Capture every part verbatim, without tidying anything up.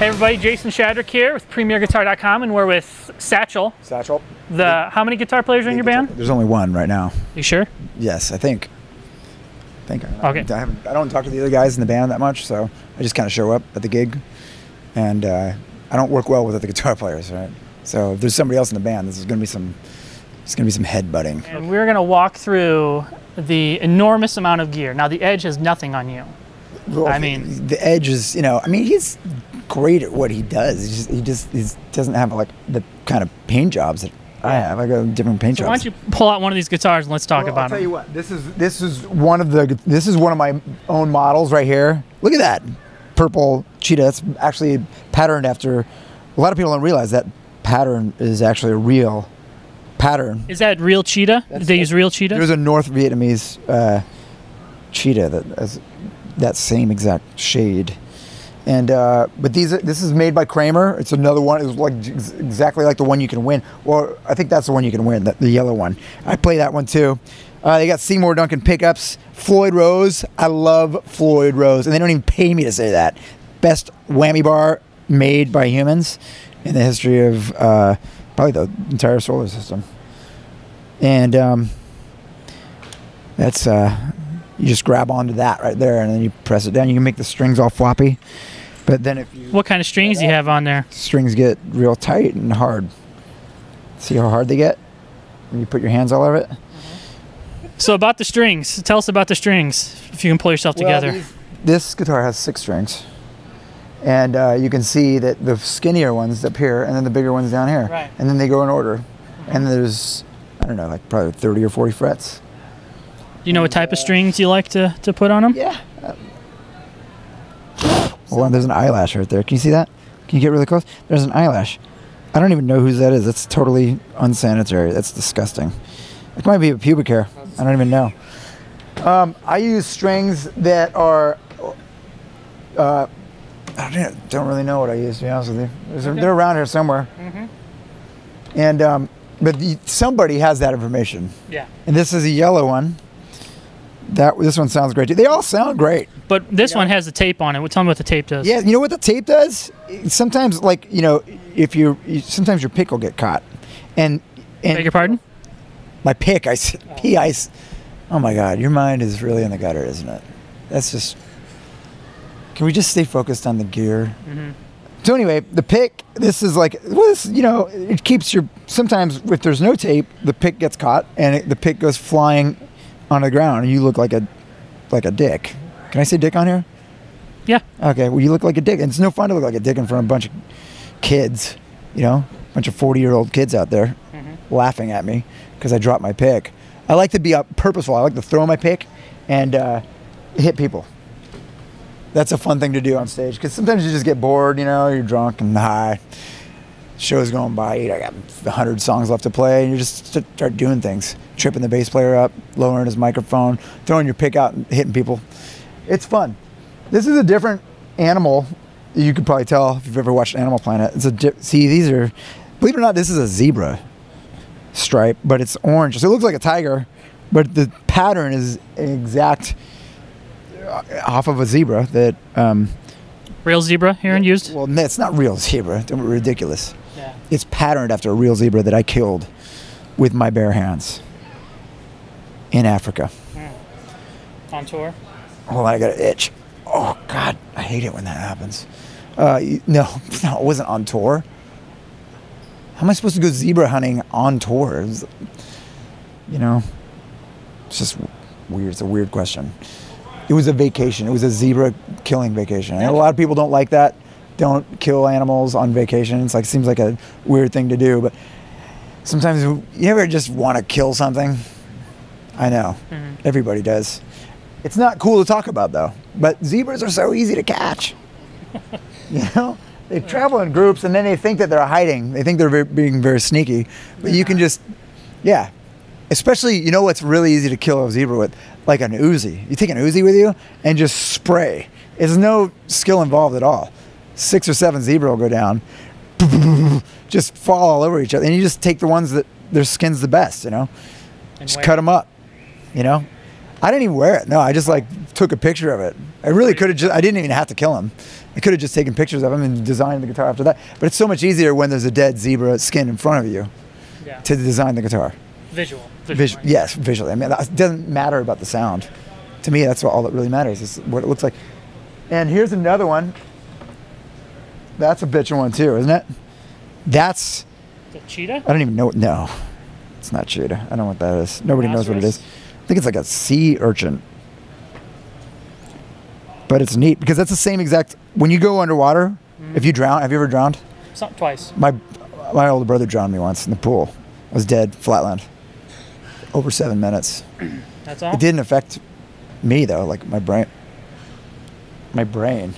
Hey everybody, Jason Shadrick here with Premier Guitar dot com, and we're with Satchel. Satchel. The how many guitar players are in your band? There's only one right now. You sure? Yes, I think. I think. I, Okay. I, haven't, I don't talk to the other guys in the band that much, so I just kind of show up at the gig, and uh, I don't work well with other guitar players, right? So if there's somebody else in the band, this is going to be some. It's going to be some headbutting. And we're going to walk through the enormous amount of gear. Now the Edge has nothing on you. Well, I mean, the Edge is, you know, I mean, he's great at what he does. He just, he just he doesn't have like the kind of paint jobs that I have. I got different paint so jobs. why don't you pull out one of these guitars and let's talk well, about I'll tell them. you what. This is this is one of the this is one of my own models right here. Look at that purple cheetah. It's actually patterned after. A lot of people don't realize that pattern is actually a real pattern. Is that real cheetah? Did they use real cheetah? There's a North Vietnamese uh, cheetah that has that same exact shade. And uh, but these are, this is made by Kramer. It's another one. It's like exactly like the one you can win. Well, I think that's the one you can win, the, the yellow one. I play that one too. Uh, they got Seymour Duncan pickups. Floyd Rose. I love Floyd Rose, and they don't even pay me to say that. Best whammy bar made by humans in the history of uh, probably the entire solar system. And um, that's. Uh, You just grab onto that right there, and then you press it down. You can make the strings all floppy, but then if you What kind of strings do you have on there? strings get real tight and hard. See how hard they get when you put your hands all over it. So about the strings, tell us about the strings. If you can pull yourself together. Well, these, this guitar has six strings, and uh, you can see that the skinnier ones up here, and then the bigger ones down here, Right. and then they go in order. Mm-hmm. And there's I don't know, like probably thirty or forty frets. Do you know what type of strings you like to, to put on them? Yeah. Hold on, there's an eyelash right there. Can you see that? Can you get really close? There's an eyelash. I don't even know whose that is. That's totally unsanitary. That's disgusting. It might be a pubic hair. I don't even know. Um, I use strings that are. Uh, I don't, don't really know what I use, to be honest with you. There's, Okay. They're around here somewhere. Mm-hmm. And um, but the, somebody has that information. Yeah. And this is a yellow one. That this one sounds great too. They all sound great. But this You know? one has the tape on it. Well, tell me what the tape does. Yeah, you know what the tape does? Sometimes, like, you know, if you're, you, sometimes your pick will get caught. And, and Beg your pardon? my pick, I s- P, I s- oh my God, your mind is really in the gutter, isn't it? That's just, can we just stay focused on the gear? Mm-hmm. So anyway, the pick, this is like, well, this, you know, it keeps your, sometimes if there's no tape, the pick gets caught and it, the pick goes flying on the ground and you look like a, like a dick. Can I say dick on here? Yeah. Okay, well, you look like a dick. And it's no fun to look like a dick in front of a bunch of kids, you know, a bunch of forty-year-old kids out there Mm-hmm. laughing at me because I dropped my pick. I like to be uh, purposeful. I like to throw my pick and uh, hit people. That's a fun thing to do on stage because sometimes you just get bored, you know, you're drunk and high. Show's going by, I got a hundred songs left to play, and you just st- start doing things. Tripping the bass player up, lowering his microphone, throwing your pick out and hitting people. It's fun. This is a different animal. You could probably tell if you've ever watched Animal Planet. It's a di- see, these are, believe it or not, this is a zebra stripe, but it's orange. So it looks like a tiger, but the pattern is an exact uh, off of a zebra that, um, Real zebra here and used? well, no, it's not real zebra. Don't be ridiculous. Yeah. It's patterned after a real zebra that I killed with my bare hands in Africa. On tour? Hold on, I got an itch. Oh, God, I hate it when that happens. Uh, y- no, no, it wasn't on tour. How am I supposed to go zebra hunting on tour? It was- you know, it's just weird. It's a weird question. It was a vacation. It was a zebra killing vacation. And a lot of people don't like that. Don't kill animals on vacation. It's like seems like a weird thing to do, but sometimes you ever just want to kill something. I know, Mhm. everybody does. It's not cool to talk about though. But zebras are so easy to catch. You know, they travel in groups and then they think that they're hiding. They think they're very, being very sneaky, but you can just, yeah. Especially, you know what's really easy to kill a zebra with? Like an Uzi. You take an Uzi with you and just spray. There's no skill involved at all. Six or seven zebra will go down, just fall all over each other. And you just take the ones that their skin's the best, you know? And Just wear cut it. them up, you know? I didn't even wear it. No, I just like took a picture of it. I really could have just, I didn't even have to kill him. I could have just taken pictures of them and designed the guitar after that. But it's so much easier when there's a dead zebra skin in front of you Yeah. to design the guitar. Visual. Visual. Visual, yes, visually. I mean, it doesn't matter about the sound. To me, that's what, all that really matters is what it looks like. And here's another one. That's a bitchin' one too, isn't it? That's. The cheetah? I don't even know. No, it's not cheetah. I don't know what that is. Nobody knows what it is. I think it's like a sea urchin. But it's neat because that's the same exact. When you go underwater, mm. if you drown, have you ever drowned? Some, twice. My my older brother drowned me once in the pool. I was dead, flatland. Over seven minutes. That's all? It didn't affect me though, like my brain. My brain.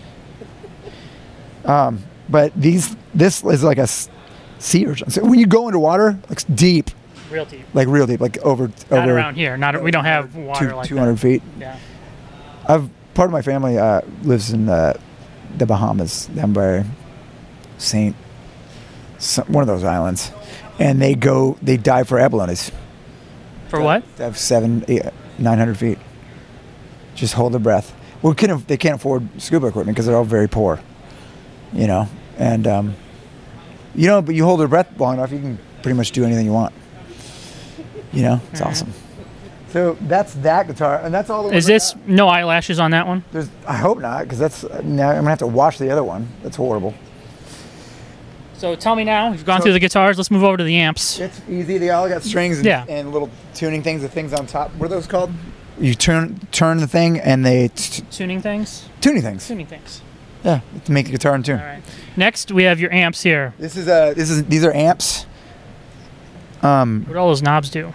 Um, but these, this is like a sea urchin. So when you go underwater, like deep. Real deep. Like real deep, like over. Not over around here. Not we don't have water two, like two hundred that. feet. Yeah. I've part of my family uh, lives in the, the Bahamas, down by Saint, some, one of those islands, and they go, they dive for abalones. For what? They have seven, eight, nine hundred feet. Just hold their breath. Well, can't, they can't afford scuba equipment because they're all very poor, you know. And um, you know, but you hold their breath long enough, you can pretty much do anything you want. You know, it's mm-hmm. awesome. So that's that guitar, and that's all. The Is this no eyelashes on that one? There's, I hope not, because that's now I'm gonna have to wash the other one. That's horrible. So tell me now. We've gone so through the guitars. Let's move over to the amps. It's easy. They all got strings and, yeah. and little tuning things. The things on top. What are those called? You turn turn the thing, and they t tuning things. Tuning things. Tuning things. Yeah, to make the guitar in tune. All right. Next, we have your amps here. This is a. This is these are amps. Um. What do all those knobs do?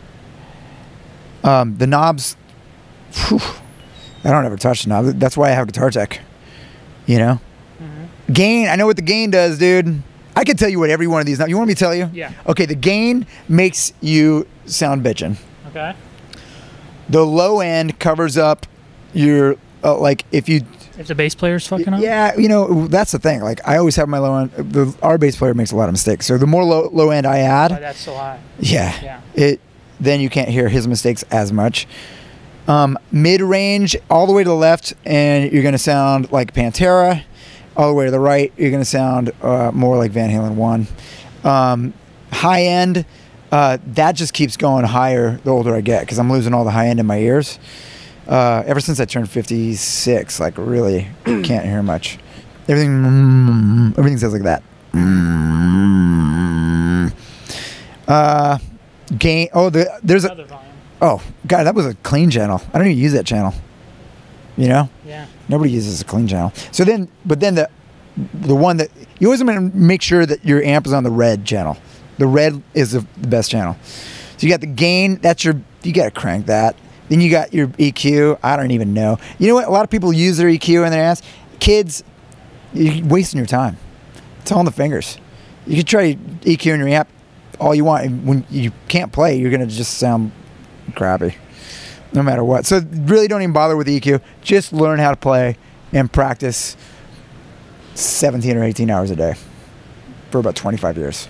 Um, the knobs, whew, I don't ever touch the knob. That's why I have Guitar Tech, you know? Mm-hmm. Gain, I know what the gain does, dude. I can tell you what every one of these knobs, you want me to tell you? Yeah. Okay, the gain makes you sound bitchin'. Okay. The low end covers up your, uh, like if you... If the bass player's fucking up? Yeah, you know, that's the thing. Like, I always have my low end, the, our bass player makes a lot of mistakes. So the more low, low end I add... Oh, that's so high. Yeah. Yeah. It... Then you can't hear his mistakes as much. Um, mid-range, all the way to the left, and you're going to sound like Pantera. All the way to the right, you're going to sound uh, more like Van Halen one. Um, high end, uh, that just keeps going higher the older I get, because I'm losing all the high end in my ears. Uh, ever since I turned fifty-six, like really can't hear much. Everything, everything sounds like that. Uh... Gain. Oh, the, there's a. Oh, God, that was a clean channel. I don't even use that channel. You know. Yeah. Nobody uses a clean channel. So then, but then the, the one that you always want to make sure that your amp is on the red channel. The red is the, the best channel. So you got the gain. That's your. You got to crank that. Then you got your E Q. I don't even know. You know what? A lot of people use their E Q in their ass. Kids, you're wasting your time. It's all on the fingers. You could try E Q in your amp all you want. When you can't play, you're going to just sound crappy no matter what. So really don't even bother with E Q. Just learn how to play and practice seventeen or eighteen hours a day for about twenty-five years.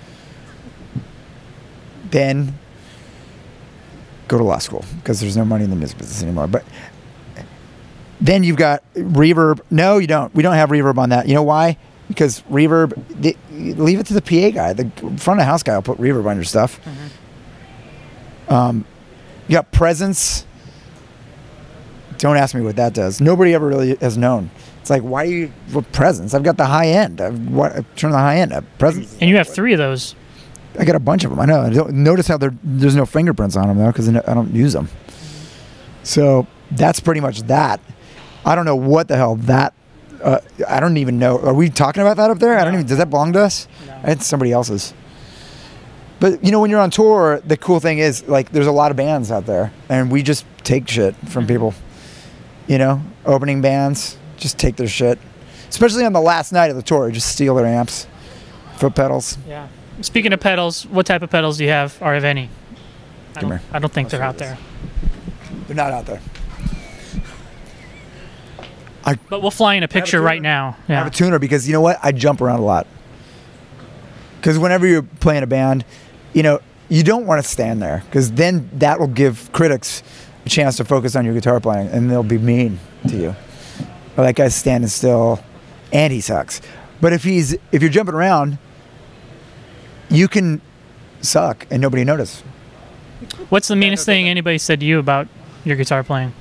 Then go to law school, because there's no money in the music business anymore. But then you've got reverb. No, you don't. We don't have reverb on that. You know why? Because reverb, they, leave it to the P A guy. The front of house guy will put reverb on your stuff. Mm-hmm. Um, you got presence. Don't ask me what that does. Nobody ever really has known. It's like, why do you, what presence? I've got the high end. I've, what, I've turned the high end up. Presence. And you have three of those. I got a bunch of them. I know. I don't, notice how there's no fingerprints on them, though, because I don't use them. So that's pretty much that. I don't know what the hell that... Uh, I don't even know. Are we talking about that up there? No. I don't even. Does that belong to us? No. It's somebody else's. But you know, when you're on tour, the cool thing is, like, there's a lot of bands out there, and we just take shit from mm-hmm. people. You know, opening bands just take their shit, especially on the last night of the tour. Just steal their amps, foot pedals. Yeah. Speaking of pedals, what type of pedals do you have, or if any? I Come don't, here. I don't think I'll they're out there. They're not out there. I, but we'll fly in a picture a right now. Yeah. I have a tuner because, you know what? I jump around a lot. Because whenever you're playing a band, you know, you don't want to stand there, because then that will give critics a chance to focus on your guitar playing, and they'll be mean to you. oh, that guy's standing still, and he sucks. But if he's if you're jumping around, you can suck and nobody notice. What's the meanest thing anybody said to you about your guitar playing?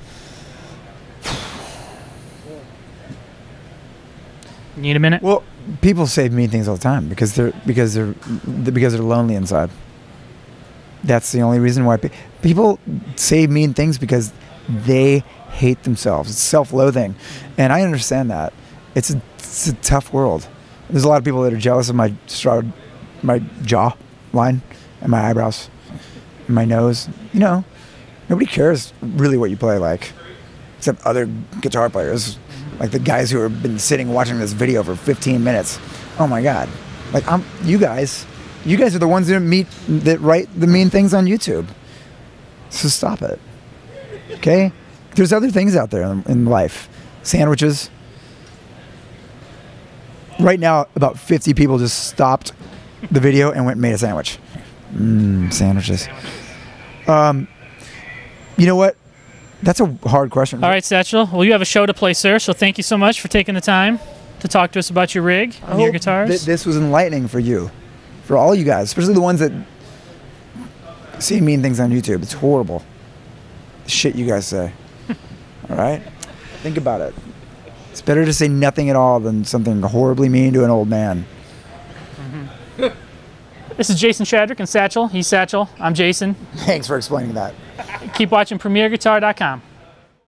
Need a minute? Well, people say mean things all the time because they're because they're because they're lonely inside. That's the only reason why pe- people say mean things, because they hate themselves. It's self-loathing, and I understand that. It's a, it's a tough world. There's a lot of people that are jealous of my straw, my jaw line, and my eyebrows, and my nose. You know, nobody cares really what you play like, except other guitar players. Like the guys who have been sitting watching this video for fifteen minutes. Oh my God. Like I'm, you guys, you guys are the ones that meet, that write the mean things on YouTube. So stop it. Okay? There's other things out there in, in life. Sandwiches. Right now, about fifty people just stopped the video and went and made a sandwich. Mmm, sandwiches. Um, you know what? That's a hard question. All right, Satchel. Well, you have a show to play, sir, so thank you so much for taking the time to talk to us about your rig I and your hope guitars. Th- this was enlightening for you, for all you guys, especially the ones that see mean things on YouTube. It's horrible. The shit you guys say. All right? Think about it. It's better to say nothing at all than something horribly mean to an old man. Mm-hmm. This is Jason Shadrick and Satchel. He's Satchel. I'm Jason. Thanks for explaining that. Keep watching Premier Guitar dot com.